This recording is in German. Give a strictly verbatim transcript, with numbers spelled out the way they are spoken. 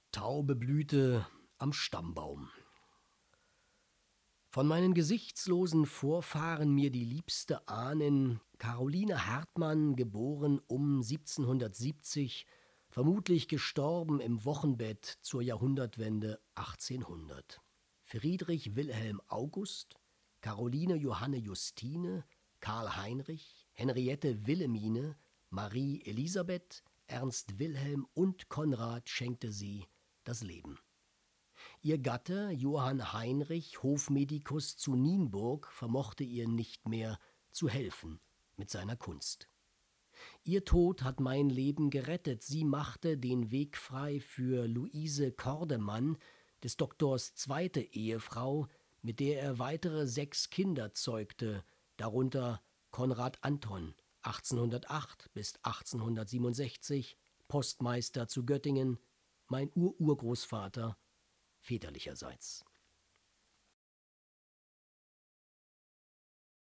Taube Blüte am Stammbaum. Von meinen gesichtslosen Vorfahren mir die liebste Ahnen, Caroline Hartmann, geboren um siebzehnhundertsiebzig, vermutlich gestorben im Wochenbett zur Jahrhundertwende achtzehnhundert. Friedrich Wilhelm August, Caroline Johanne Justine, Karl Heinrich, Henriette Wilhelmine, Marie Elisabeth, Ernst Wilhelm und Konrad schenkte sie das Leben. Ihr Gatte Johann Heinrich, Hofmedikus zu Nienburg, vermochte ihr nicht mehr zu helfen mit seiner Kunst. Ihr Tod hat mein Leben gerettet. Sie machte den Weg frei für Luise Cordemann, des Doktors zweite Ehefrau, mit der er weitere sechs Kinder zeugte, darunter Konrad Anton, achtzehnhundertacht bis achtzehnhundertsiebenundsechzig, Postmeister zu Göttingen, mein Ururgroßvater väterlicherseits.